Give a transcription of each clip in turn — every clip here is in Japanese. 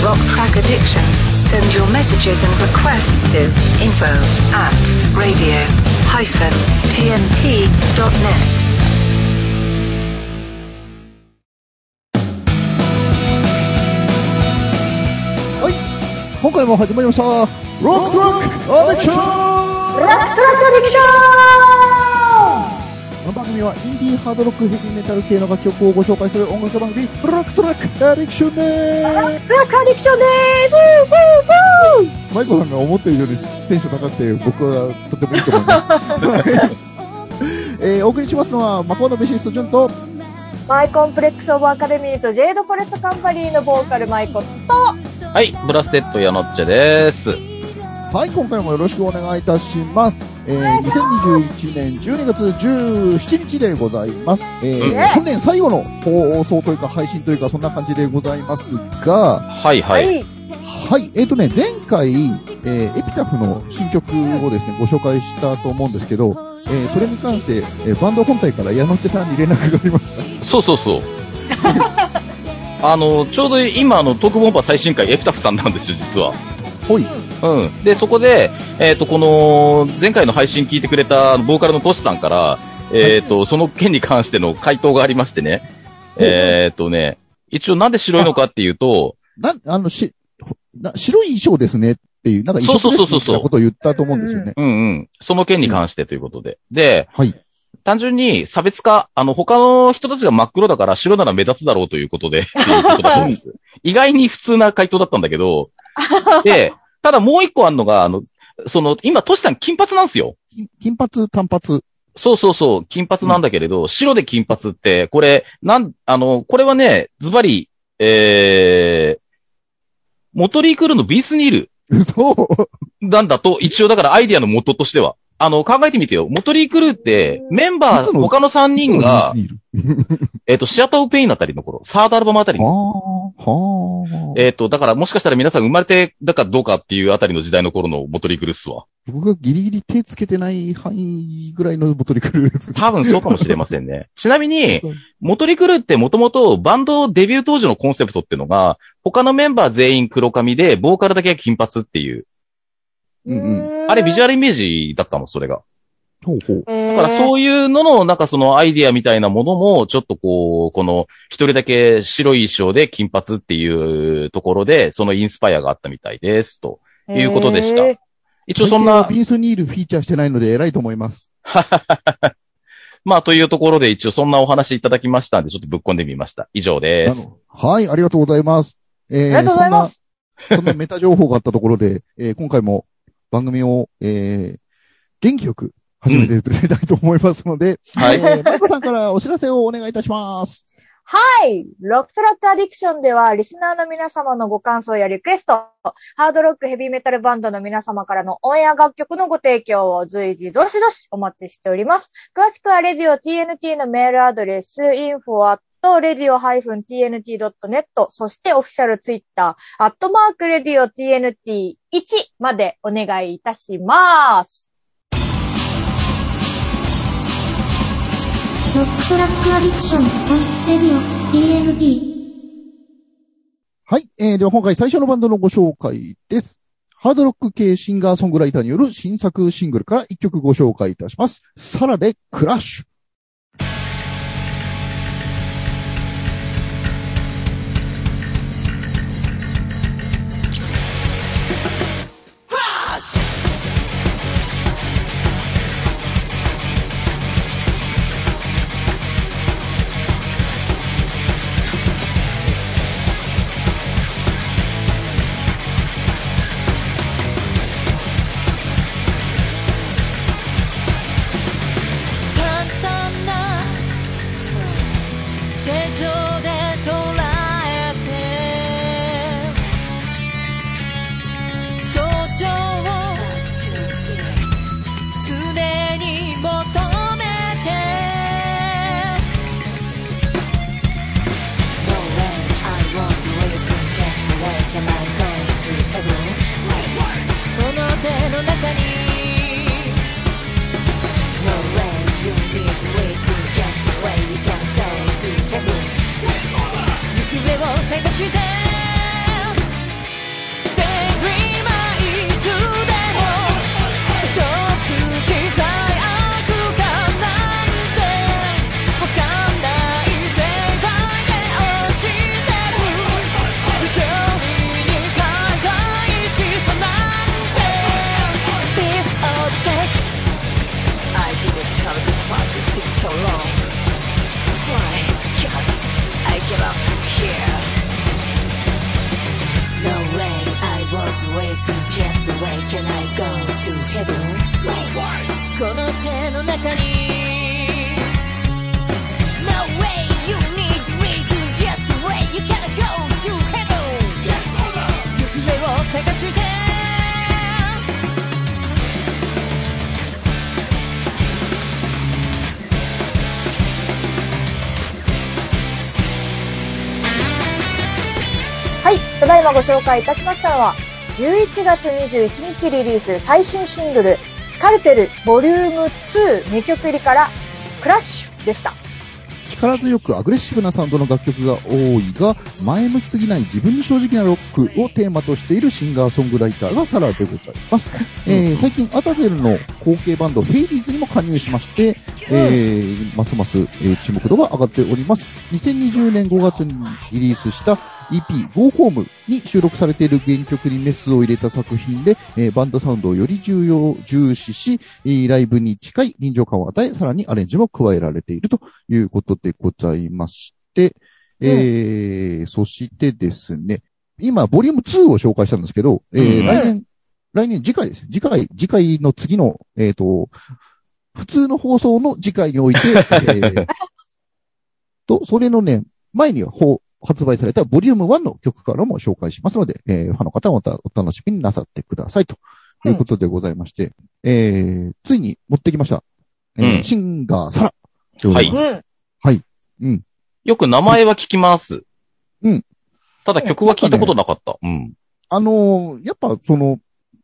Rock Track Addiction. Send your messages and requests to info@radio-tnt.net. 今回も始まりましたロックトラックアディクション。 ロックトラックアディクション。 この番組はインディーハードロックヘビーメタル系の楽曲をご紹介する音楽番組ロックトラックアディクションでーす。 ロックトラックアディクションでーす。 マイコさんが思っているよりテンション高くて僕はとてもいいと思いますお送りしますのはマコーのベーシストジュンとマイコンプレックスオブアカデミーとジェイドフォレストカンパニーのボーカルマイコと、 はい、ブラステッドヤノッチェです。 はい、今回もよろしくお願いいたします。2021年12月17日でございます。本年最後の放送というか配信というかそんな感じでございますが、 はいはい。 はい、前回、エピタフの新曲をですね、ご紹介したと思うんですけど、それに関して、バンド本体から矢野内さんに連絡がありました。 そうそうそう。ちょうど今トークボンバー最新回エピタフさんなんですよ、実は。 ほい。 うん。で、そこで、この、前回の配信聞いてくれたボーカルのトシさんから、その件に関しての回答がありましてね。一応なんで白いのかっていうと、 白い衣装ですねっていう、なんか衣装ですねみたいなことを言ったと思うんですよね。 うんうん。その件に関してということで。で、 はい。 単純に差別化、他の人たちが真っ黒だから白なら目立つだろうということで、っていうことだと思うんです。意外に普通な回答だったんだけど、で、ただもう一個あるのが、今、トシさん金髪なんですよ。 金髪、単髪。 そうそうそう、金髪なんだけれど、白で金髪って、これ、これはね、ズバリ、モトリークルーのビースニール。 そう。 なんだと、一応だからアイディアの元としては。考えてみてよ。モトリークルーって、メンバー、他の3人が、シアターオブペインあたりの頃、サードアルバムあたりの。だからもしかしたら皆さん生まれてだかどうかっていうあたりの時代の頃のモトリークルーっすわ。 僕がギリギリ手つけてない範囲ぐらいのモトリークルーです。 多分そうかもしれませんね。ちなみに、モトリークルーってもともとバンドデビュー当時のコンセプトっていうのが、他のメンバー全員黒髪で、ボーカルだけが金髪っていう。あれビジュアルイメージだったの、それが。 ほうほう。 だからそういうのの、なんかそのアイディアみたいなものも、ちょっとこの一人だけ白い衣装で金髪っていうところで、そのインスパイアがあったみたいです、ということでした。一応そんな。 ビースニールフィーチャーしてないので偉いと思います。 まあというところで一応そんなお話いただきましたんで、ちょっとぶっ込んでみました。以上です。 はい、ありがとうございます。 ありがとうございます。 そんなメタ情報があったところで、今回も番組を、元気よく始めていきたいと思いますので、 はい。 マイコさんからお知らせをお願いいたします。 はい。ロックトラックアディクションでは、リスナーの皆様のご感想やリクエスト、ハードロックヘビーメタルバンドの皆様からのオンエア楽曲のご提供を随時どしどしお待ちしております。詳しくは、レディオ TNT のメールアドレス、info@radio-tnt.net、そしてオフィシャルツイッター、@radio-tnt1 までお願いいたします。 ロックトラックアディクション、レディオ、TNT。 はい、では今回最初のバンドのご紹介です。ハードロック系シンガーソングライターによる新作シングルから1曲ご紹介いたします。サラでクラッシュ。 探してただいまご紹介いたしましたのは、11月21日リリース最新シングル、スカルペルボリューム2 2曲入りからクラッシュでした。 力強くアグレッシブなサウンドの楽曲が多いが、前向きすぎない自分に正直なロックをテーマとしているシンガーソングライターがサラでございます。最近アザゼルの後継バンドフェイリーズにも加入しまして、ますます、注目度が上がっております。2020年5月にリリースした EP Go Home に収録されている原曲にメスを入れた作品で、バンドサウンドをより重視し、ライブに近い臨場感を与え、さらにアレンジも加えられているということでございまして、そしてですね、今、ボリューム2を紹介したんですけど、来年、次回です。次回の次の、普通の放送の次回において、それのね、前には発売されたボリューム1の曲からも紹介しますので、ファンの方はお楽しみになさってくださいということでございまして、ついに持ってきました。シンガーサラでございます。はい。 よく名前は聞きます。 うん。 ただ曲は聞いたことなかった。うん。 やっぱこの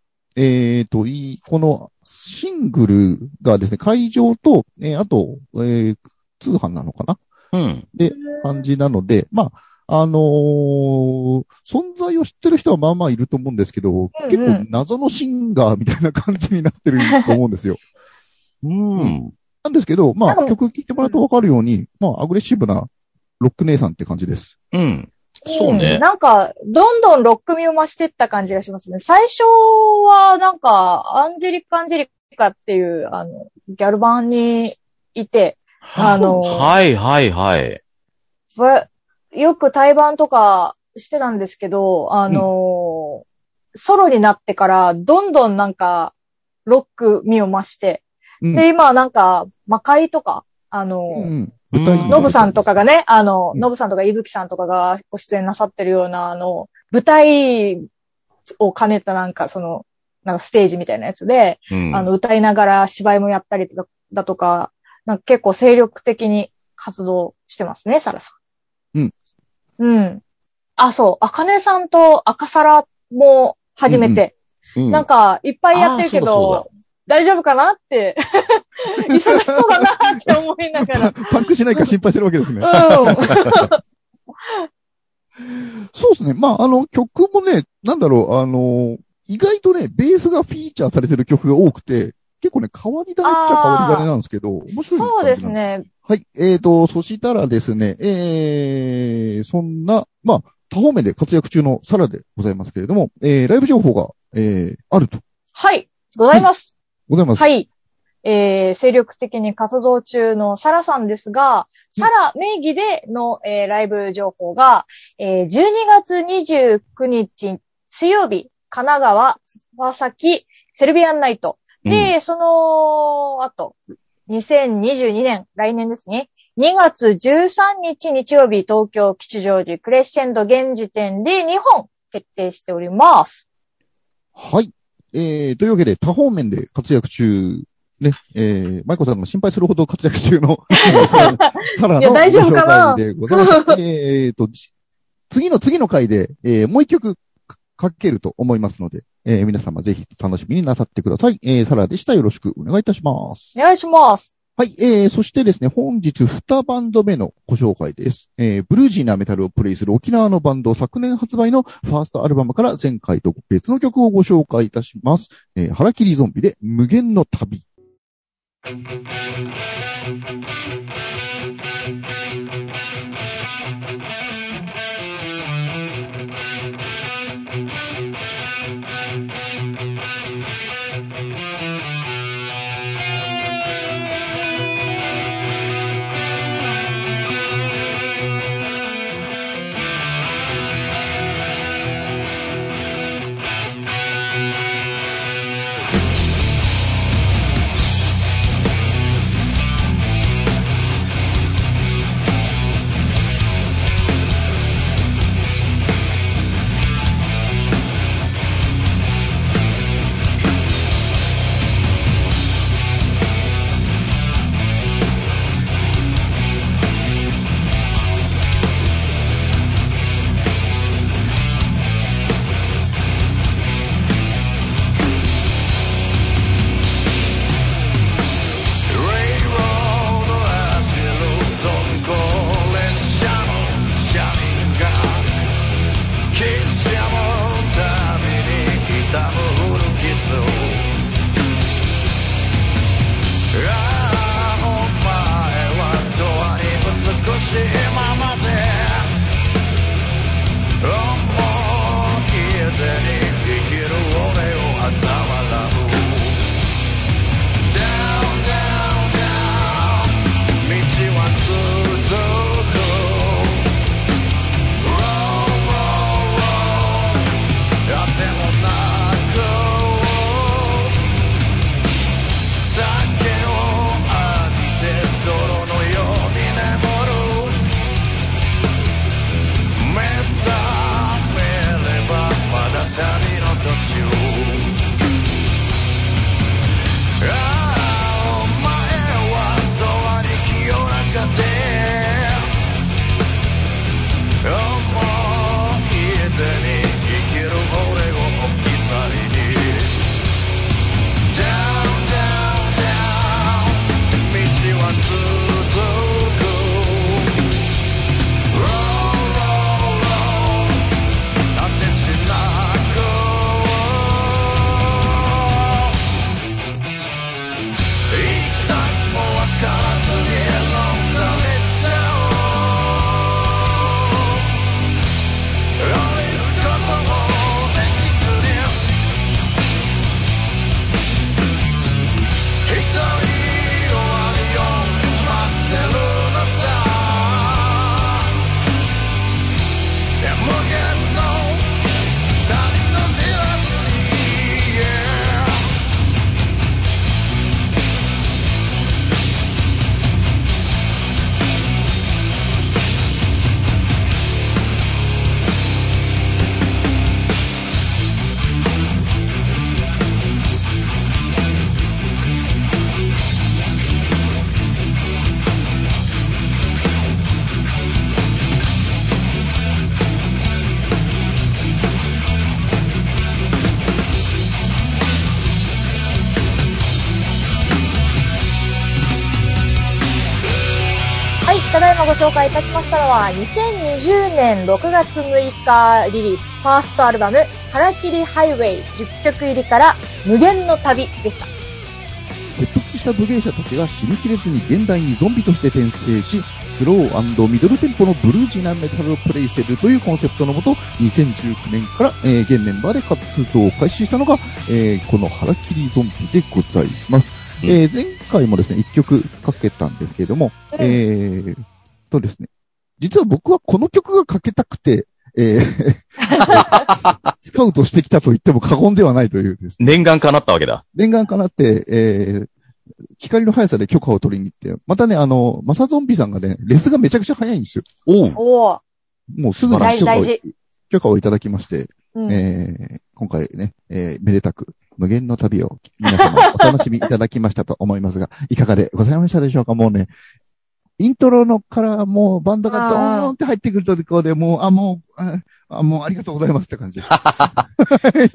シングルがですね、会場と、あと、通販なのかなで、感じなので、まあ、存在を知ってる人はまあまあいると思うんですけど、結構謎のシンガーみたいな感じになってると思うんですよ。なんですけど、まあ、曲聴いてもらうとわかるように、まあ、アグレッシブなロック姉さんって感じです。 そうね。 なんか、どんどんロック味を増していった感じがしますね。最初は、なんか、アンジェリカっていう、ギャル版にいて、 はいはいはい。 よく対バンとかしてたんですけど、ソロになってから、どんどんなんか、ロック味を増して、で、今なんか、魔界とか、ノブさんとかがね、ノブさんとかイブキさんとかがご出演なさってるような、舞台を兼ねたなんかなんかステージみたいなやつで、歌いながら芝居もやったりだとか、なんか結構精力的に活動してますね、サラさん。あ、そう、アカネさんとアカサラも始めて、なんかいっぱいやってるけど、大丈夫かなって、忙しそうだなって思いながら。 パンクしないか心配してるわけですね。そうですね。まあ、曲もね、なんだろう、意外とね、ベースがフィーチャーされてる曲が多くて、結構ね、変わり種っちゃ変わり種なんですけど、面白い。 そうですね。 はい。そしたらですね、そんな、まあ、多方面で活躍中のサラでございますけれども、ライブ情報が、あると。 はい。ございます。 ございます。 はい。精力的に活動中のサラさんですが、サラ名義での、ライブ情報が、12月29日水曜日、神奈川、川崎、セルビアンナイト。で、その後、2022年、来年ですね。2月13日日曜日、東京吉祥寺クレッシェンド現時点で2本決定しております。 はい。というわけで、多方面で活躍中、ね、マイコさんが心配するほど活躍中のサラのご紹介でございます。次の回で、もう一曲かけると思いますので、皆様ぜひ楽しみになさってください。サラでした。よろしくお願いいたします。 お願いします。 はい、そしてですね、本日2バンド目のご紹介です。ブルージーなメタルをプレイする沖縄のバンド、昨年発売のファーストアルバムから前回と別の曲をご紹介いたします。腹切りゾンビで無限の旅。 ご紹介いたしましたのは、2020年6月6日リリース、ファーストアルバム、腹切りハイウェイ10曲入りから無限の旅でした。 切腹した武芸者たちが死にきれずに現代にゾンビとして転生し、スロー&ミドルテンポのブルージーなメタルをプレイしているというコンセプトのもと、2019年から、現メンバーで活動を開始したのが、この腹切りゾンビでございます。前回もですね、1曲かけたんですけれども、ですね、実は僕はこの曲がかけたくて、スカウトしてきたと言っても過言ではないというですね。 念願叶ったわけだ。 念願叶って、光の速さで許可を取りに行って、またね、マサゾンビさんがね、レスがめちゃくちゃ速いんですよ。 おもうすぐに許可をいただきまして、 うん今回ね、めでたく無限の旅を皆様お楽しみいただきましたと思いますが、いかがでございましたでしょうか。もうね、イントロのからもうバンドがドーンって入ってくるところでもう、もうありがとうございますって感じです。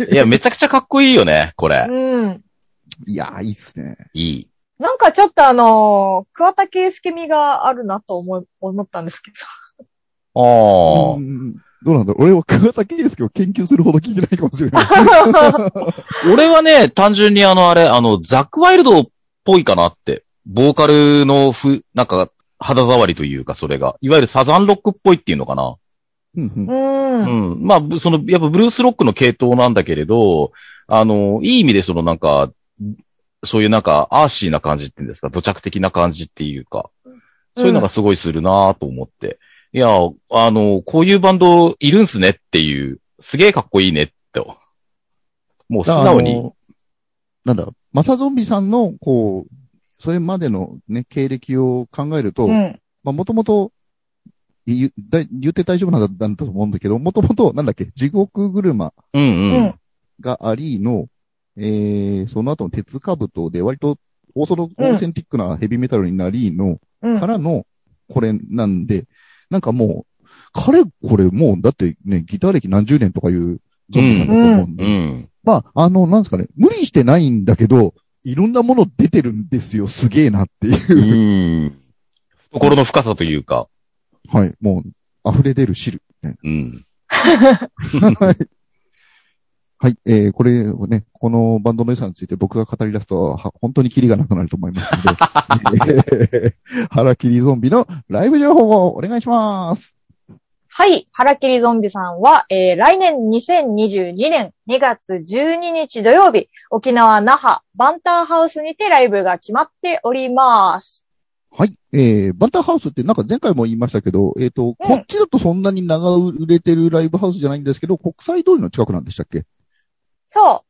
いや、めちゃくちゃかっこいいよね、これ。 うん。 いやー、いいっすね。 いい。 なんかちょっと桑田佳祐味があるなと思ったんですけど。 ああ。 どうなんだろう。俺は桑田佳祐を研究するほど聞いてないかもしれない。 俺はね、単純にザックワイルドっぽいかなって。ボーカルのなんか、肌触りというか、それが。いわゆるサザンロックっぽいっていうのかな。まあ、やっぱブルースロックの系統なんだけれど、いい意味でなんか、そういうなんか、アーシーな感じっていうんですか、土着的な感じっていうか、そういうのがすごいするなと思って。いや、こういうバンドいるんすねっていう、すげえかっこいいねって。もう素直に。 マサゾンビさんの、それまでのね、経歴を考えると、もともと、言って大丈夫なんだと思うんだけど、もともと、地獄車がありの、その後の鉄兜で割とオーセンティックなヘビーメタルになりの、からの、これなんで、なんかもう、これもう、だってね、ギター歴何十年とかいうゾンビさんだと思うんで、まあ、なんですかね、無理してないんだけど、いろんなもの出てるんですよ、すげえなっていう。 懐の深さというか。 はい、もう、溢れ出る汁、ね。はい。はい、これをね、このバンドの良さについて僕が語り出すと、本当にキリがなくなると思いますので、腹切りゾンビのライブ情報をお願いします。 はい。腹切りゾンビさんは、来年2022年2月12日土曜日、沖縄那覇バンターハウスにてライブが決まっております。 はい。バンターハウスってなんか前回も言いましたけど、こっちだとそんなに長売れてるライブハウスじゃないんですけど、国際通りの近くなんでしたっけ？ そう。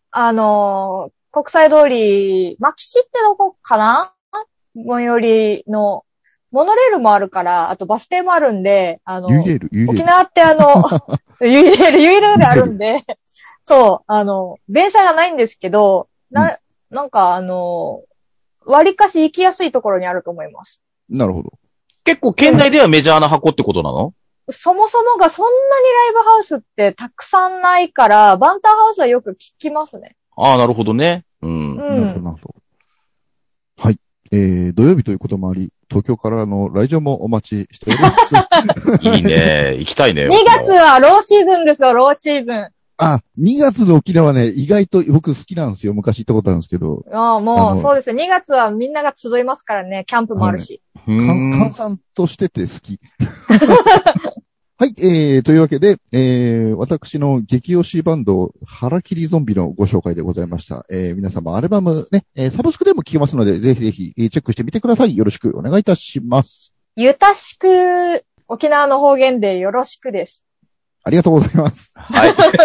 国際通り、牧師ってどこかな？最寄りの、モノレールもあるから、あとバス停もあるんで、 ユイレール。 沖縄ってユイレールあるんで、そう、電車がないんですけど、なんか割かし行きやすいところにあると思います。 なるほど。 結構県内ではメジャーな箱ってことなの？ そもそもがそんなにライブハウスってたくさんないから、バンターハウスはよく聞きますね。 ああ、なるほどね。 なるほど。はい。土曜日ということもあり、東京からの来場もお待ちしております。 いいね。行きたいね。 2月はローシーズンですよ、ローシーズン。 2月の沖縄ね、意外と僕好きなんですよ。昔行ったことあるんですけど。 もうそうですよ。2月はみんなが集いますからね、キャンプもあるし。 閑散としてて好き。はい、というわけで、私の激推しバンド、腹切りゾンビのご紹介でございました。皆様アルバムね、サブスクでも聴けますので、ぜひぜひチェックしてみてください。よろしくお願いいたします。 ゆたしく、沖縄の方言でよろしくです。 ありがとうございます。 はい。 ロック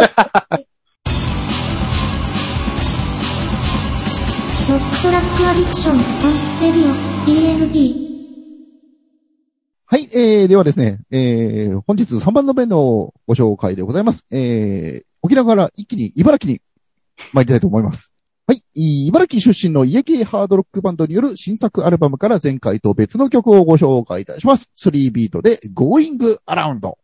トラックアディクション、レディオ、ELD。 はい、ではですね、本日3番の目のご紹介でございます。沖縄から一気に茨城に参りたいと思います。はい、茨城出身の家系ハードロックバンドによる新作アルバムから前回と別の曲をご紹介いたします。3ビートで Going Around。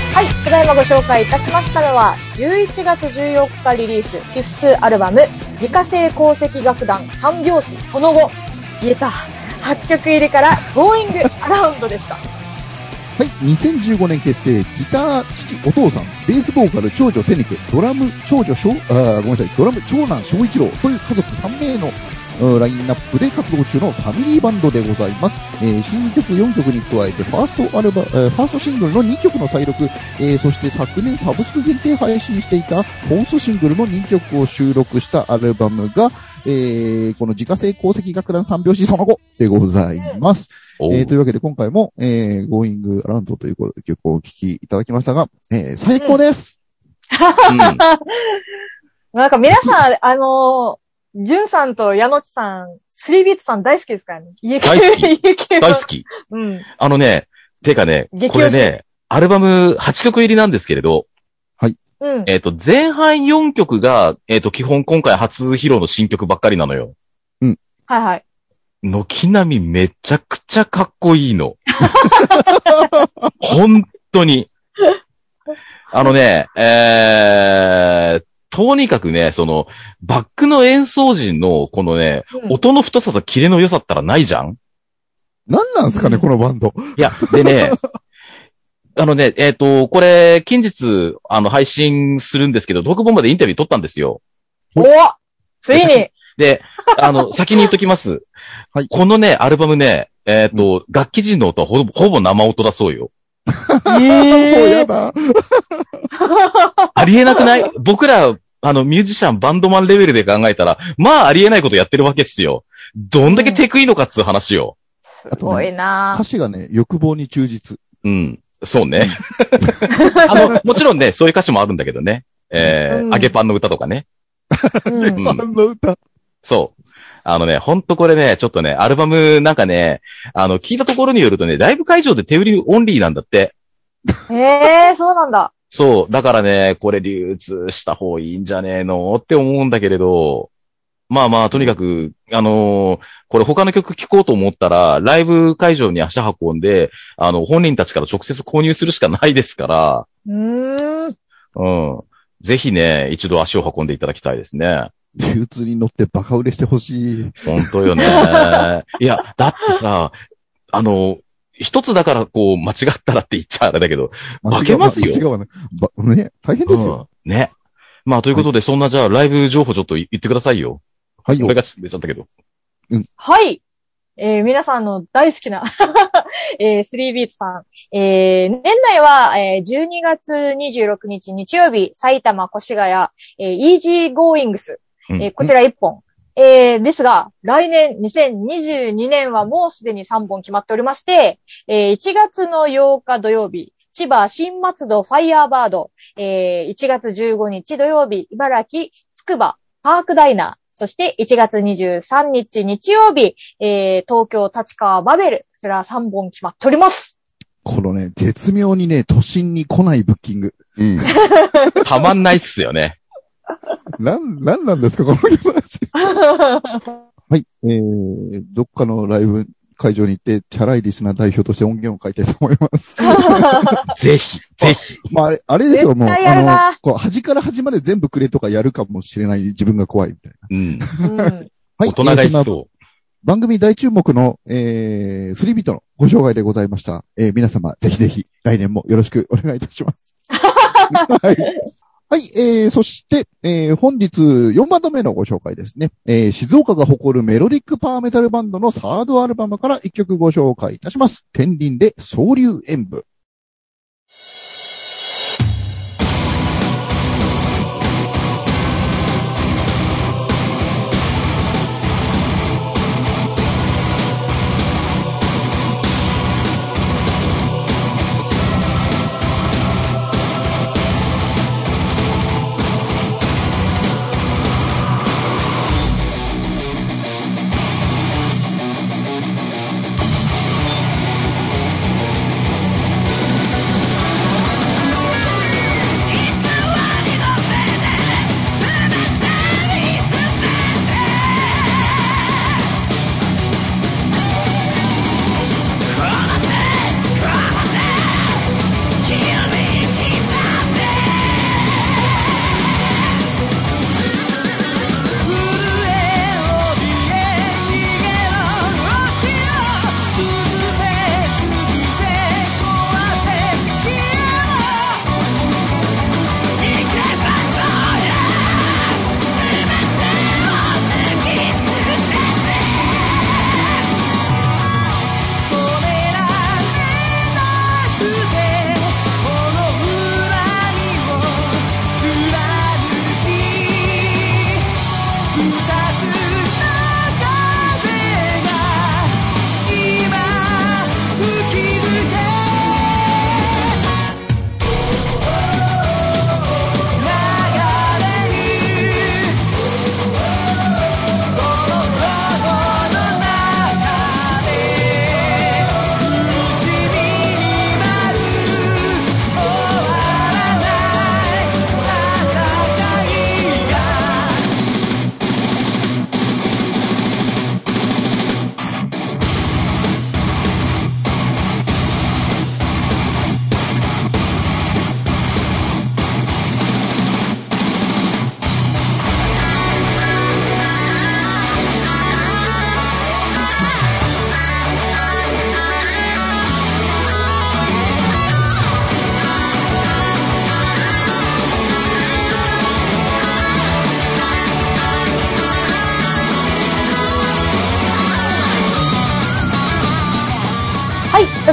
はい、ただいまご紹介いたしましたのは、11月14日リリース、フィフスアルバム、自家製鉱石楽団三拍子その後、言えた、8曲入りから Going Around でした。 はい、2015年結成、ギター父お父さん、ベースボーカル長女テネケ、ドラム長男翔一郎という家族3名のラインナップで活動中のファミリーバンドでございます。新曲4曲に加えてファーストシングルの2曲の再録、そして昨年サブスク限定配信していたフォースシングルの2曲を収録したアルバムが、この自家製鉱石楽団三拍子その後でございます。というわけで今回も、Going Around という曲をお聴きいただきましたが、最高です。 なんか皆さん、ジュンさんと矢野さん、スリービートさん大好きですからね。 大好き。大好き。 うん。 てかね、これね、アルバム8曲入りなんですけれど、 はい。 うん。 前半4曲が、基本今回初披露の新曲ばっかりなのよ。 うん。 はいはい。 軒並みめちゃくちゃかっこいいの。本当に。とにかくね、バックの演奏陣の、このね、音の太さとキレの良さったらないじゃん？ なんなんすかね、このバンド。 いや、でね、これ、近日、配信するんですけど、トークボンバでインタビュー撮ったんですよ。 お！ついにで、先に言っときます。 はい。 このね、アルバムね、楽器陣の音はほぼ生音だそうよ。 もうやだ。 ありえなくない？僕ら、ミュージシャン、バンドマンレベルで考えたら、まあありえないことやってるわけっすよ。どんだけテクいのかっつう話よ。 すごいなぁ。 歌詞がね、欲望に忠実。 うん。そうね。もちろんね、そういう歌詞もあるんだけどね。揚げパンの歌とかね。 揚げパンの歌。 そう。ほんとこれね、ちょっとね、アルバムなんかね、聞いたところによるとね、ライブ会場で手売りオンリーなんだって。 そうなんだ。 そう。だからね、これ流通した方がいいんじゃねえのって思うんだけれど、まあまあ、とにかく、これ他の曲聴こうと思ったら、ライブ会場に足運んで、本人たちから直接購入するしかないですから、うん。ぜひね、一度足を運んでいただきたいですね。 流通に乗ってバカ売れしてほしい。 本当よね。いや、だってさ、一つだからこう、間違ったらって言っちゃあれだけど、化けますよ。 間違うわね。ね、大変ですよ。 ね。まあ、ということで、そんなじゃあ、ライブ情報ちょっと言ってくださいよ。 はいよ。 俺が出ちゃったけど。 はい。皆さんの大好きな、スリービートさん。年内は、12月26日日曜日、埼玉越谷、イージーゴーイングス。こちら1本。ですが、来年2022年はもうすでに3本決まっておりまして、1月の8日土曜日、千葉新松戸ファイヤーバード、1月15日土曜日、茨城つくばパークダイナー、そして1月23日日曜日、東京立川バベル、こちら3本決まっております。 このね、絶妙にね、都心に来ないブッキング。 うん。たまんないっすよね。 なんですか、この人たち。はい。どっかのライブ会場に行って、チャラいリスナー代表として音源を書いたいと思います。 ぜひ。 まあ、あれですよ、もう、こう、端から端まで全部くれとかやるかもしれない自分が怖いみたいな。はい。 大人がいそう。 番組大注目の、スリービートのご紹介でございました。皆様、ぜひぜひ、来年もよろしくお願いいたします。はい。はい、そして、本日4バンド目のご紹介ですね。静岡が誇るメロディックパワーメタルバンドのサードアルバムから1曲ご紹介いたします。天輪で総流演舞。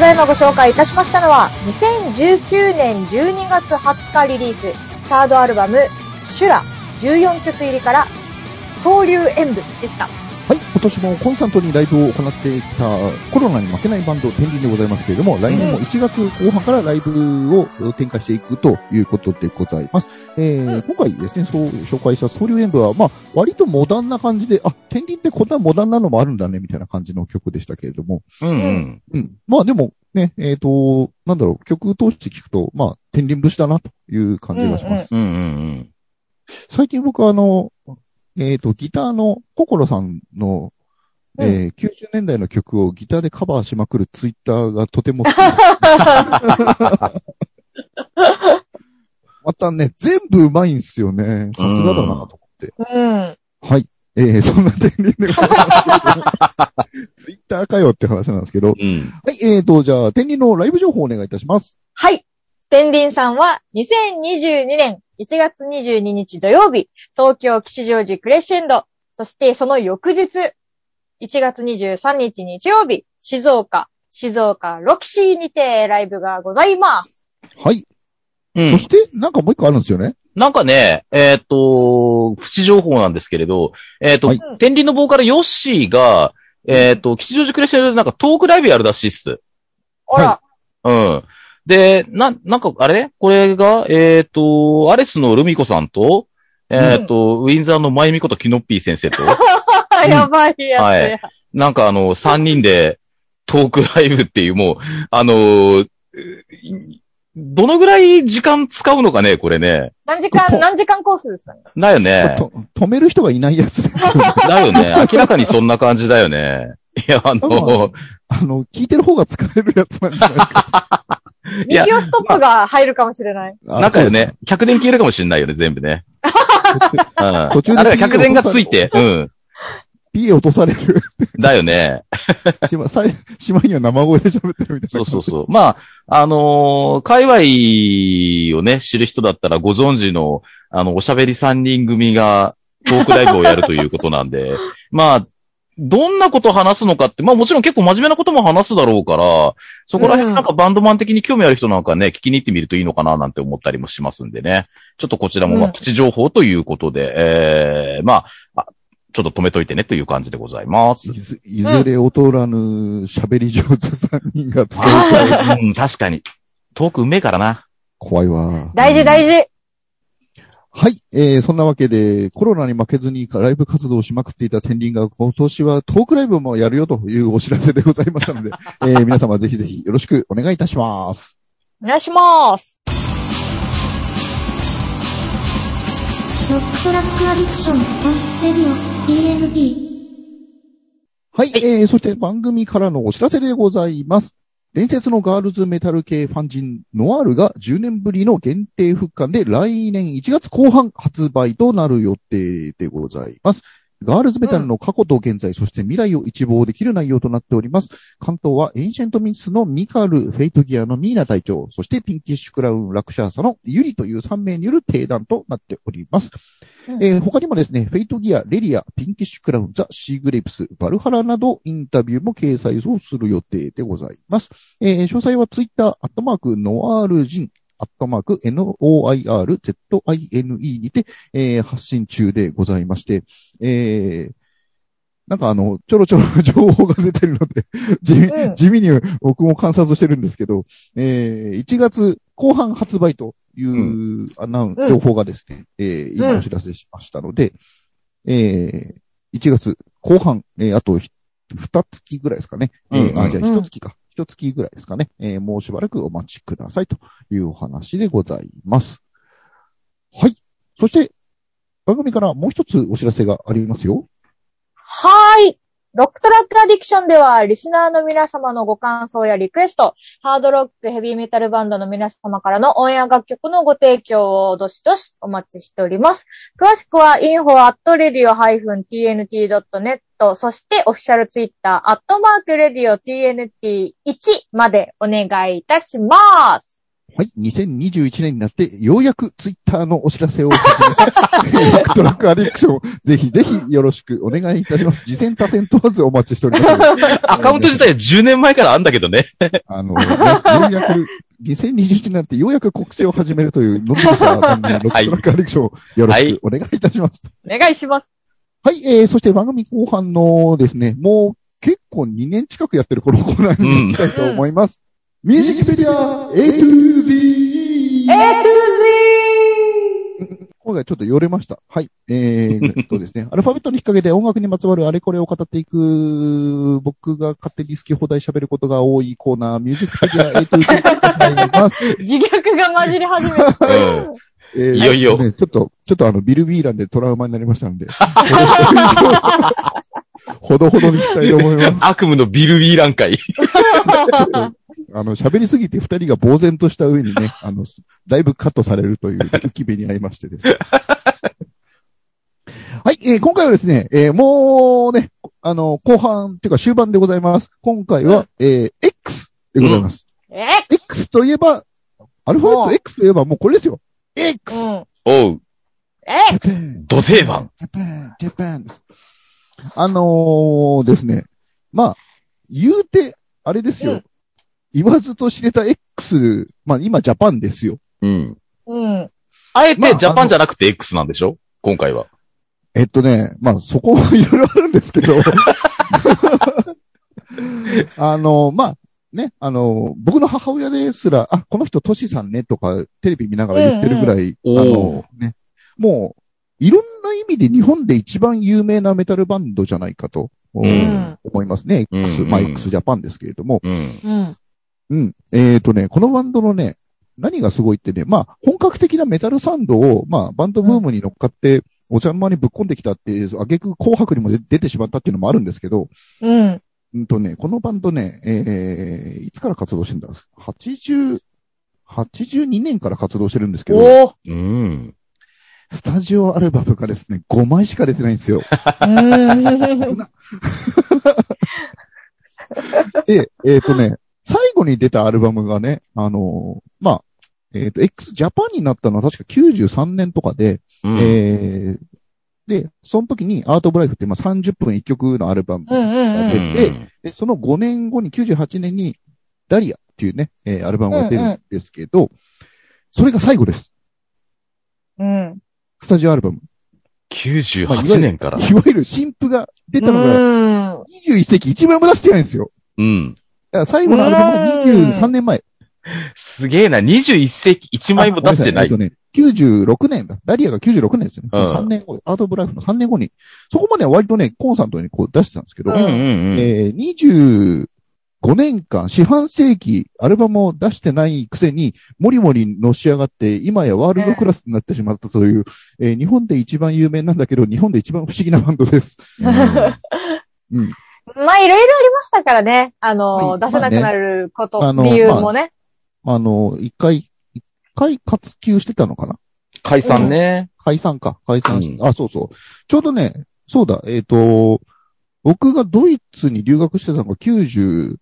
だいまご紹介いたしましたのは、2019年12月20日リリース、サードアルバム、修羅14曲入りから、総流演舞でした。 はい、今年もコンスタントにライブを行ってきたコロナに負けないバンド、天輪でございますけれども、来年も1月後半からライブを展開していくということでございます。今回ですね、そう紹介した総流演舞は、まあ、割とモダンな感じで、あ、天輪ってこんなモダンなのもあるんだね、みたいな感じの曲でしたけれども。まあでも、ね、なんだろう、曲通して聞くと、まあ、天輪節だなという感じがします。最近僕ギターのココロさんの、90年代の曲をギターでカバーしまくるツイッターがとても好きです。またね、全部うまいんですよね。さすがだなと思って。はい。そんな天輪でございますけど、ツイッターかよって話なんですけど。はい。じゃあ、天輪のライブ情報をお願いいたします。 はい。天輪さんは2022年1月22日土曜日、東京吉祥寺クレッシェンド、そしてその翌日、1月23日日曜日、静岡ロキシーにてライブがございます。 はい。そして、なんかもう一個あるんですよね。 なんかね、プチ情報なんですけれど、天輪のボーカルヨッシーが、吉祥寺クレッシェンドでなんかトークライブやるらしいっす。 あら。 で、なんか、あれこれが、アレスのルミコさんと、ウィンザーのマイミコとキノッピー先生と。 やばいやつや。はい。 なんか3人でトークライブっていう、もう、どのぐらい時間使うのかね、これね。 何時間コースですかね。 だよね。 止める人がいないやつですよね。 だよね。明らかにそんな感じだよね。いや、 聞いてる方が疲れるやつなんじゃないか。 2キロストップが入るかもしれない。 なんかよね、客電消えるかもしれないよね、全部ね。 途中で。 あれは客電がついて、 PA 落とされる。 だよね。 しまいには生声で喋ってるみたいな。 そう。まあ、界隈をね、知る人だったらご存知の、おしゃべり3人組がトークライブをやるということなんで、まあ、どんなことを話すのかって、まあもちろん結構真面目なことも話すだろうから、そこら辺なんかバンドマン的に興味ある人なんかね、聞きに行ってみるといいのかななんて思ったりもしますんでね。ちょっとこちらもまあプチ情報ということで、まあ、ちょっと止めといてねという感じでございます。 いずれ劣らぬ喋り上手3人が集う確かに。トークうめえからな。 怖いわ。 大事。 はい。そんなわけで、コロナに負けずにライブ活動をしまくっていた天輪が今年はトークライブもやるよというお知らせでございましたので、皆様ぜひぜひよろしくお願いいたします。 お願いします。 ロックトラックアディクション、レディオ、TNT。 はい。そして番組からのお知らせでございます。伝説のガールズメタル系ファンジンノアールが10年ぶりの限定復刊で来年1月後半発売となる予定でございます。ガールズメタルの過去と現在、そして未来を一望できる内容となっております。関東はエンシェントミスのミカル、フェイトギアのミーナ隊長、そしてピンキッシュクラウン、ラクシャーサのユリという3名による定談となっております。他にもですね、フェイトギア、レリア、ピンキッシュクラウン、ザ・シーグレイプス、バルハラなどインタビューも掲載をする予定でございます。詳細はツイッター、ノアールジン、NOIRZINE にて、発信中でございまして、なんかちょろちょろ情報が出てるので地味に僕も観察してるんですけど、1月後半発売という情報がですね、今お知らせしましたので、1月後半、あと2月ぐらいですかね。じゃあ1月か。1月ぐらいですかね。もうしばらくお待ちくださいというお話でございます。はい。そして、番組からもう一つお知らせがありますよ。 はーい。ロックトラックアディクションでは、リスナーの皆様のご感想やリクエスト、ハードロックヘビーメタルバンドの皆様からのオンエア楽曲のご提供をどしどしお待ちしております。詳しくは info@radio-tnt.net そしてオフィシャルツイッター@radio-tnt1 までお願いいたします。 はい。2021年になって、ようやくツイッターのお知らせを始めた、エレクトラックアディクション、ぜひぜひよろしくお願いいたします。次戦多戦問わずお待ちしております。 アカウント自体は10年前からあんだけどね。 ようやく、2021年になってようやく告知を始めるという、のんびりした番組のエレクトラックアディクションをよろしくお願いいたします。 お願いします。 はい、そして番組後半のですね、もう結構2年近くやってるこのコーナーに行きたいと思います。ミュージックペディア A to Z! A to Z! 今回ちょっと寄れました。はい。ですね、アルファベットの引っ掛けで音楽にまつわるあれこれを語っていく、僕が勝手に好き放題喋ることが多いコーナー、ミュージックペディア A to Z になります。 自虐が混じり始めた。 いよいよ。 ちょっとビル・ビーランでトラウマになりましたので。ほどほどにしたいと思います。 悪夢のビル・ビーラン会。 喋りすぎて二人が呆然とした上にね、だいぶカットされるという浮き目に遭いましてですね。はい、今回はですね、もうね、後半っていうか終盤でございます。今回は、X でございます。X といえば、アルファベット X といえばもうこれですよ。X! おう。 X! ド定番。 ジャパンです。ですね。まあ、言うて、あれですよ。言わずと知れた X、まあ今ジャパンですよ。 うん。 うん。 あえてジャパンじゃなくて X なんでしょ今回は。 まあそこはいろいろあるんですけど。まあ、ね、僕の母親ですら、この人トシさんねとかテレビ見ながら言ってるぐらい、ね、もう、いろんな意味で日本で一番有名なメタルバンドじゃないかと、思いますね。X、まあ X ジャパンですけれども。このバンドのね、何がすごいってね、まあ、本格的なメタルサウンドを、まあ、バンドブームに乗っかって、お茶の間にぶっ込んできたって、挙句紅白にも出てしまったっていうのもあるんですけど、このバンドね、いつから活動してるんだ ?82 年から活動してるんですけど、スタジオアルバムがですね、5枚しか出てないんですよ。で、最後に出たアルバムがね、まあ、X ジャパンになったのは確か93年とかで、で、その時にアートオブライフってまあ30分1曲のアルバムが出て、で、その5年後に98年にダリアっていうね、アルバムが出るんですけど、それが最後です。スタジオアルバム。 98年から。 いわゆる新譜が出たのが、21世紀1枚も出してないんですよ。だから最後のアルバムが23年前。 すげえな、21世紀1枚も出してない。 96年だ。ダリアが96年ですよね。3年後、アートオブライフの3年後に。そこまでは割とね、コンサートにこう出してたんですけど、25年間、四半世紀、アルバムを出してないくせに、もりもりのし上がって、今やワールドクラスになってしまったという、日本で一番有名なんだけど、日本で一番不思議なバンドです。まあ、 いろいろありましたからね。出せなくなること、理由もね。 一回活休してたのかな？ 解散ね。 解散して、そうそう。ちょうどね、そうだ、僕がドイツに留学してたのが97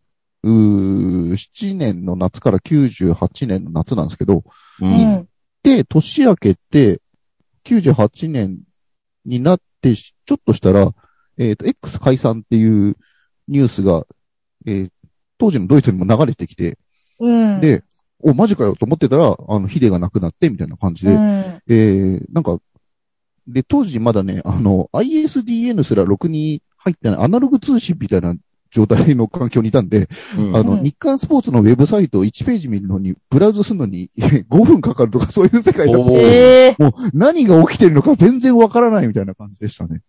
年の夏から98年の夏なんですけど、で、年明けて、98年になって、ちょっとしたら、X 解散っていうニュースが、当時のドイツにも流れてきて、で、マジかよと思ってたら、ヒデが亡くなって、みたいな感じで、なんか、で、当時まだね、ISDN すらろくに入ってないアナログ通信みたいな状態の環境にいたんで、日刊スポーツのウェブサイトを1ページ見るのに、ブラウズするのに5分かかるとかそういう世界だった。もう何が起きてるのか全然わからないみたいな感じでしたね。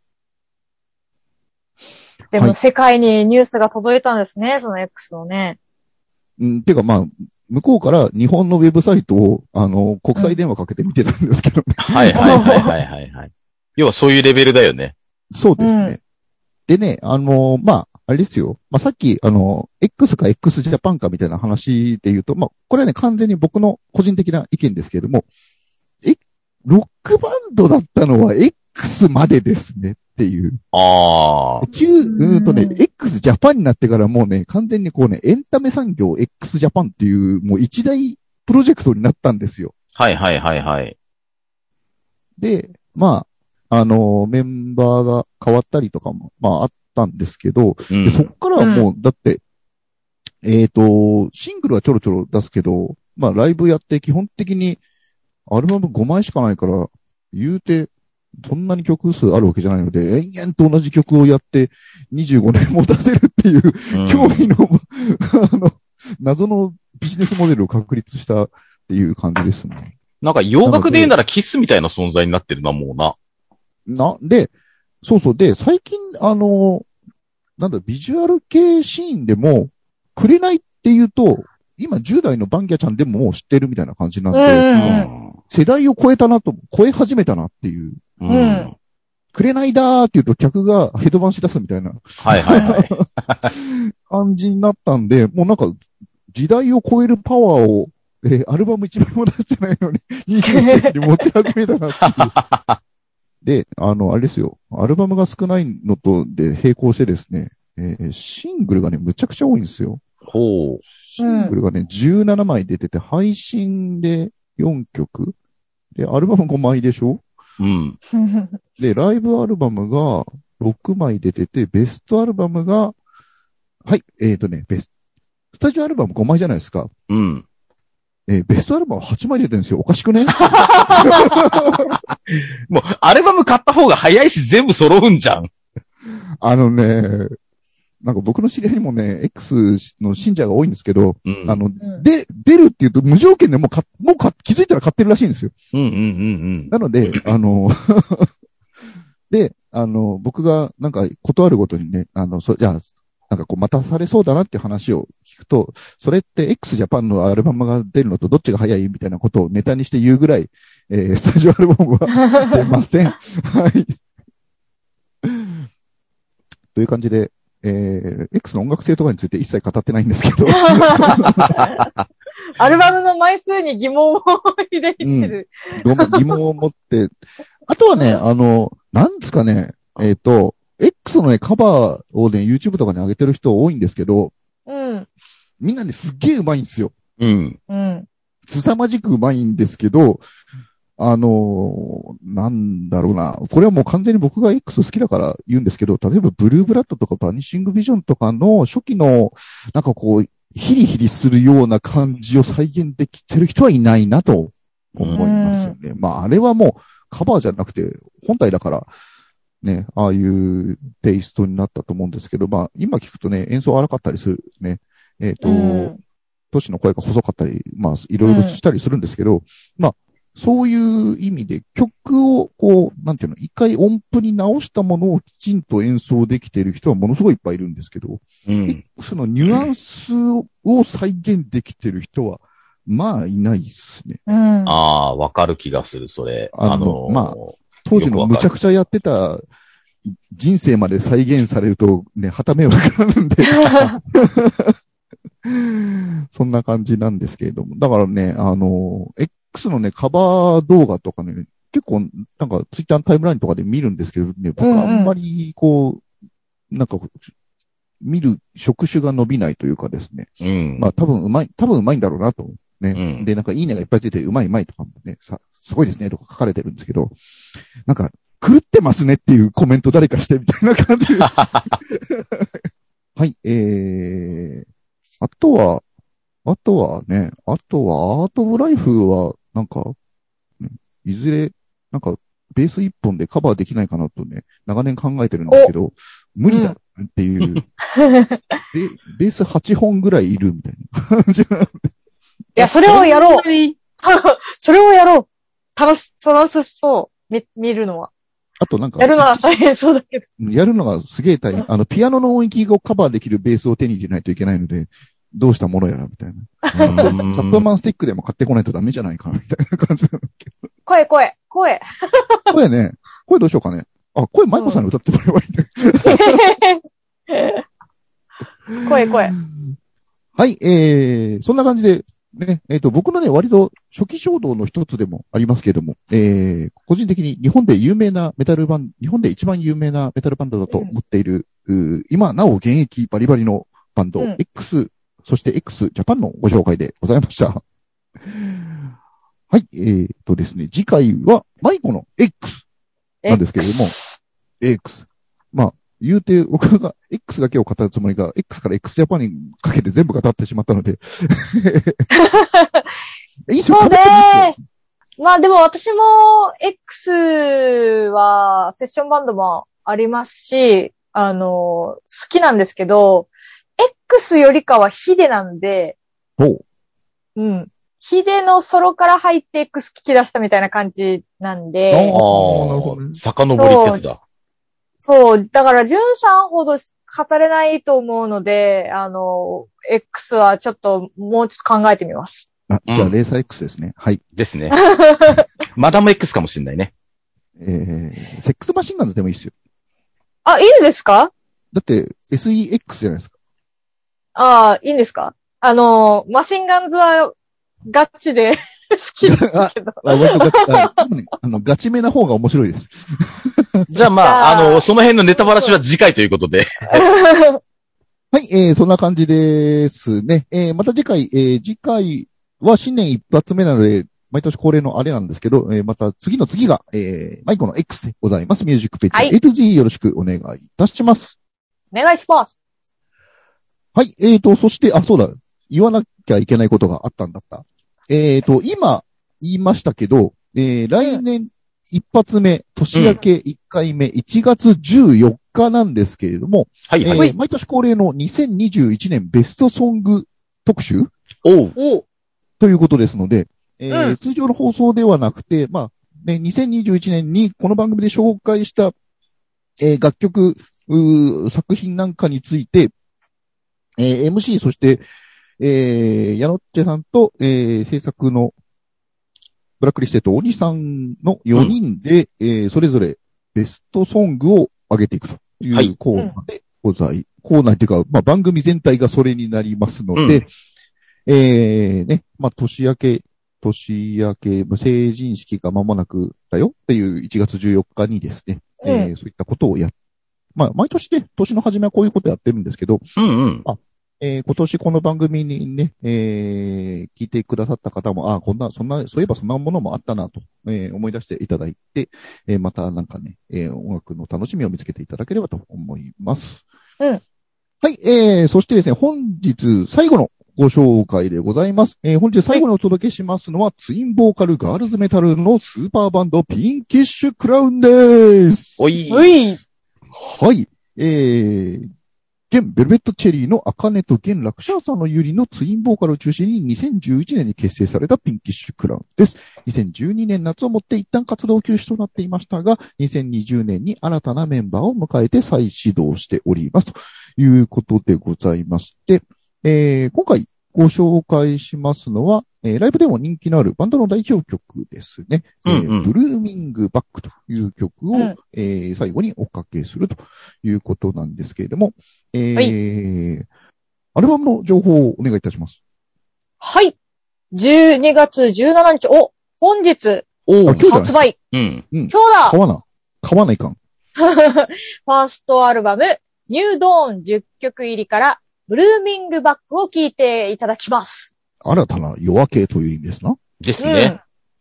でも世界にニュースが届いたんですね、その X のね。 てかまあ、向こうから日本のウェブサイトを、国際電話かけて見てたんですけどね。 はい。要はそういうレベルだよね。 そうですね。でね、まあ、あれですよ。まあ、さっき、X か X ジャパンかみたいな話で言うと、まあ、これはね、完全に僕の個人的な意見ですけれども、ロックバンドだったのは X までですねっていう。X ジャパンになってからもうね、完全にこうね、エンタメ産業 X ジャパンっていう、もう一大プロジェクトになったんですよ。 はいはいはいはい。 で、まあ、メンバーが変わったりとかも、まああったんですけど、でそっからはもう、だって、シングルはちょろちょろ出すけど、まあライブやって基本的にアルバム5枚しかないから、言うて、そんなに曲数あるわけじゃないので、延々と同じ曲をやって25年も出せるっていう、驚異の、謎のビジネスモデルを確立したっていう感じですね。 なんか洋楽で言うならキスみたいな存在になってるな、もうな。 で、そうそう。で、最近、ビジュアル系シーンでも、くれないっていうと、今10代のバンギャちゃんでももう知ってるみたいな感じなんで、世代を超え始めたなっていう。くれないだーって言うと客がヘドバンし出すみたいな。 はいはいはい。 感じになったんで、もうなんか、時代を超えるパワーを、アルバム1枚も出してないのに、20世紀に持ち始めたなっていう。で、あれですよ。アルバムが少ないのとで並行してですね、シングルがね、むちゃくちゃ多いんですよ。 ほう。 シングルがね、17枚出てて、配信で4曲。で、アルバム5枚でしょ？で、ライブアルバムが6枚出てて、ベストアルバムが、はい、スタジオアルバム5枚じゃないですか。ベストアルバム8枚出てるんですよ。おかしくね？ もう、アルバム買った方が早いし全部揃うんじゃん。 なんか僕の知り合いにもね、X の信者が多いんですけど、出るって言うと無条件でもう気づいたら買ってるらしいんですよ。なので、で、僕がなんか断るごとにね、じゃあ、なんかこう待たされそうだなって話を聞くと、それって x ジャパンのアルバムが出るのとどっちが早いみたいなことをネタにして言うぐらい、スタジオアルバムは出ません。はい。という感じで、X の音楽性とかについて一切語ってないんですけど。 アルバムの枚数に疑問を入れてる。 疑問を持って。あとはね、なんですかね、X のね、カバーをね、YouTube とかに上げてる人多いんですけど、みんなね、すっげえ上手いんですよ。凄まじく上手いんですけど、なんだろうな。これはもう完全に僕が X 好きだから言うんですけど、例えばブルーブラッドとかバニッシングビジョンとかの初期の、なんかこう、ヒリヒリするような感じを再現できてる人はいないなと思いますよね。まあ、あれはもうカバーじゃなくて本体だから、ね、ああいうテイストになったと思うんですけど、まあ、今聞くとね、演奏荒かったりするね。都市の声が細かったり、まあ、いろいろしたりするんですけど、まあ、そういう意味で曲をこう、なんていうの、一回音符に直したものをきちんと演奏できている人はものすごいいっぱいいるんですけど、そのニュアンスを再現できている人は、まあいないですね。 ああ、わかる気がする、それ。 まあ、当時のむちゃくちゃやってた人生まで再現されるとね、はためはかるんで。そんな感じなんですけれども。だからね、X のね、カバー動画とかね、結構、なんか、ツイッターのタイムラインとかで見るんですけどね、僕あんまり、こう、なんか、見る触手が伸びないというかですね。まあ、多分うまいんだろうなと。ね。で、なんか、いいねがいっぱいついて、うまいとかもね、すごいですね、とか書かれてるんですけど、なんか、狂ってますねっていうコメント誰かしてみたいな感じです。はい、あとはね、あとはアートオブライフは、なんか、いずれ、なんか、ベース一本でカバーできないかなとね、長年考えてるんですけど、無理だっていう、ベース8本ぐらいいるみたいな感じなんで。いや、それをやろう。それをやろう。楽しそう。見るのは。 あとなんか。 やるのは大変そうだけど。 やるのがすげえ大変。ピアノの音域をカバーできるベースを手に入れないといけないので、どうしたものやら、みたいな。チャップマンスティックでも買ってこないとダメじゃないかな、みたいな感じなんだけど。 声ね。声どうしようかね。あ、声マイコさんに歌ってもらえばいいね。 声。 はい、そんな感じで、ね、僕のね、割と初期衝動の一つでもありますけれども、個人的に日本で一番有名なメタルバンドだと思っている、今なお現役バリバリのバンド、X、そして X ジャパンのご紹介でございました。 はい、ですね、次回は、マイコの X なんですけれども、X。まあ、言うて、僕が X だけを語るつもりが、X から X ジャパンにかけて全部語ってしまったので。 そうね。まあでも私も X はセッションバンドもありますし、好きなんですけど、X よりかはヒデなんで、うん。ヒデのソロから入って X 聞き出したみたいな感じなんで。 なるほどね。 遡りってやつだ。 そう。だから、ジュンさんほど語れないと思うので、X はちょっと、もうちょっと考えてみます。 じゃあ、レーサー X ですね。はい。 ですね。マダム X かもしれないね。 セックスマシンガンズでもいいですよ。 あ、いいんですか？ だって、SEX じゃないですか。 ああ、いいんですか？マシンガンズは、ガチで好きですけど。 ガチめな方が面白いです。 じゃあまあ、その辺のネタバラシは次回ということで。 はい、そんな感じですね。また次回は新年一発目なので、毎年恒例のあれなんですけど、また次の次が、マイコの X でございます。ミュージックページ、A to Z よろしくお願いいたします。 お願いします。 はい、そして、そうだ、言わなきゃいけないことがあったんだった。今、言いましたけど、来年一発目、年明け1回目、1月14日なんですけれども、 はいはい。 毎年恒例の2021年ベストソング特集ということですので、通常の放送ではなくて、まあ、ね、2021年にこの番組で紹介した、楽曲、作品なんかについて、MC、そして、ヤノッチェさんと、制作のブラックリステと鬼さんの4人で、それぞれベストソングを上げていくというコーナーでコーナーっていうか、まあ、番組全体がそれになりますので、ね、まあ、年明け、成人式が間もなくだよっていう1月14日にですね、そういったことをまあ、毎年ね、年の初めはこういうことやってるんですけど、今年この番組にね、聞いてくださった方も、そういえばそんなものもあったなと、思い出していただいて、またなんかね、音楽の楽しみを見つけていただければと思います。はい、そしてですね、本日最後のご紹介でございます。本日最後にお届けしますのは、ツインボーカルガールズメタルのスーパーバンドピンキッシュクラウンです。 はい。 現ベルベットチェリーのアカネと現ラクシャーさんのユリのツインボーカルを中心に2011年に結成されたピンキッシュクラウンです。2012年夏をもって一旦活動休止となっていましたが、2020年に新たなメンバーを迎えて再始動しております。ということでございまして、今回ご紹介しますのは、ライブでも人気のあるバンドの代表曲ですね。ブルーミングバックという曲を、最後におかけするということなんですけれども、アルバムの情報をお願いいたします。 はい。12月17日、本日、発売。今日だ。 買わないかん。 ファーストアルバム、ニュードーン10曲入りから、ブルーミングバックを聴いていただきます。 新たな夜明けという意味ですな。 ですね。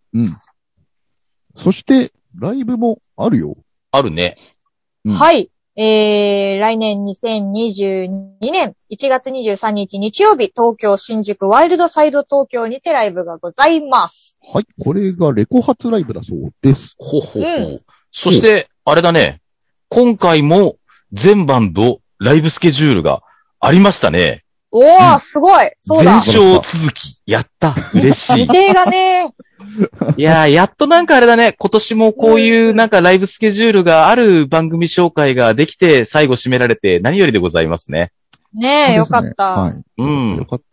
そして、ライブもあるよ。 あるね。 はい。来年2022年1月23日日曜日、東京新宿ワイルドサイド東京にてライブがございます。 はい。これがレコ発ライブだそうです。 そして、あれだね。今回も全バンドライブスケジュールがありましたね。 すごい。そうだ。 全勝続き。やった。嬉しい。 未定がね。 いやー、やっとなんかあれだね。今年もこういうなんかライブスケジュールがある番組紹介ができて、最後締められて何よりでございますね。 ねえ、よかった。 よかった。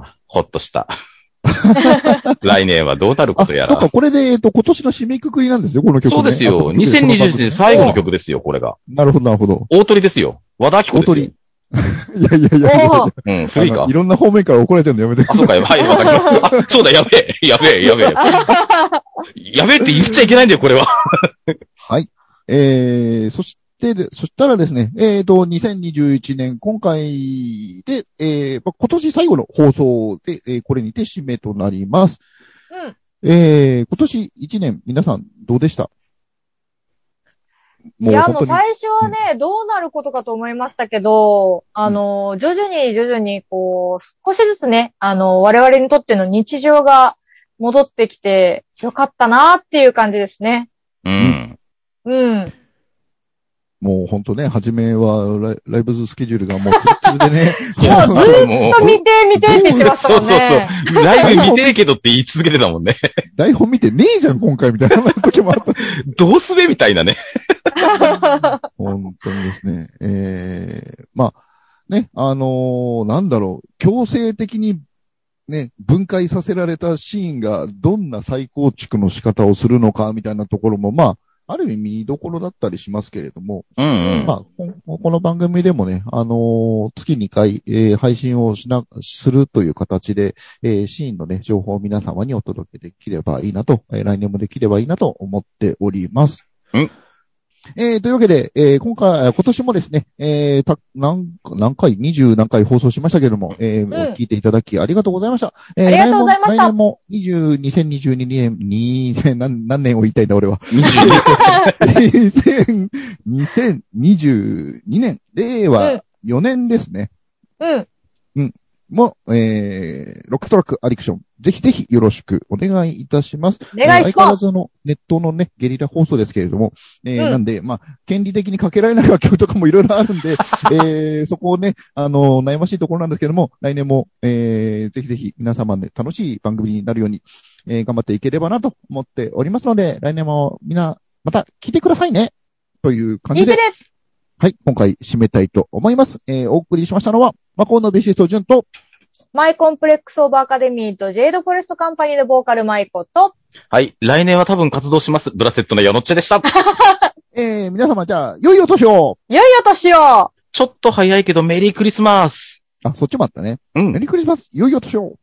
ほっとした。来年はどうなることやら。 そうか、これで、今年の締めくくりなんですよ、この曲、ね。 そうですよ。2021年最後の曲ですよ、これが。 なるほど、なるほど。 大鳥ですよ。和田明子ですよ。大鳥。 いや。 古いか。 いろんな方面から怒られちゃうのやめて。 そうか、はい、わかりました。そうだ、やべえ。やべえって言っちゃいけないんだよ、これは。 はい。そしそしたらですね、2021年、今回で、今年最後の放送で、これにて締めとなります。今年1年、皆さんどうでした？ いや、もう最初はね、どうなることかと思いましたけど、徐々に、こう、少しずつね、我々にとっての日常が戻ってきて、よかったなーっていう感じですね。 うん。 もうほんとね、初めはライブズスケジュールがもうツルツルでね。 もうずーっと見てって言ってましたもんね。 そう。ライブ見てるけどって言い続けてたもんね。 台本見てねえじゃん、今回みたいな時もあった。 どうすべみたいなね。 本当にですね。まあ、ね、なんだろう、強制的にね、分解させられたシーンがどんな再構築の仕方をするのかみたいなところも、まあ、ある意味見どころだったりしますけれども、まあ、この番組でもね、月2回、配信をするという形で、シーンのね、情報を皆様にお届けできればいいなと、来年もできればいいなと思っております。というわけで、今年もですね、何回、20何回放送しましたけれども、聞いていただきありがとうございました。 ありがとうございました。 来年も2022年、何年を言いたいんだ俺は。2022年、令和4年ですね。も、ロックトラックアディクション、ぜひぜひよろしくお願いいたします。 お願いします。 相変わらずのネットのね、ゲリラ放送ですけれども、なんで、まあ、権利的にかけられない楽曲とかもいろいろあるんで、そこをね、悩ましいところなんですけども、来年も、ぜひぜひ皆様ね、楽しい番組になるように、頑張っていければなと思っておりますので、来年もみんな、また聞いてくださいね。という感じで。はい、今回締めたいと思います。お送りしましたのは、マコーのベーシストジュンと、 マイコンプレックスオーバーアカデミーとジェイドフォレストカンパニーのボーカルマイコと、 はい、来年は多分活動します。ブラセットのヤノッチェでした。 皆様じゃあ、良いお年を。 良いお年を。 ちょっと早いけどメリークリスマス。 あ、そっちもあったね。メリークリスマス。良いお年を。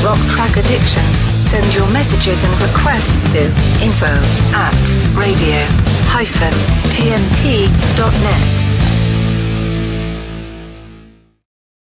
Rock Track Addiction. Send your messages and requests to info@radio-tmt.net.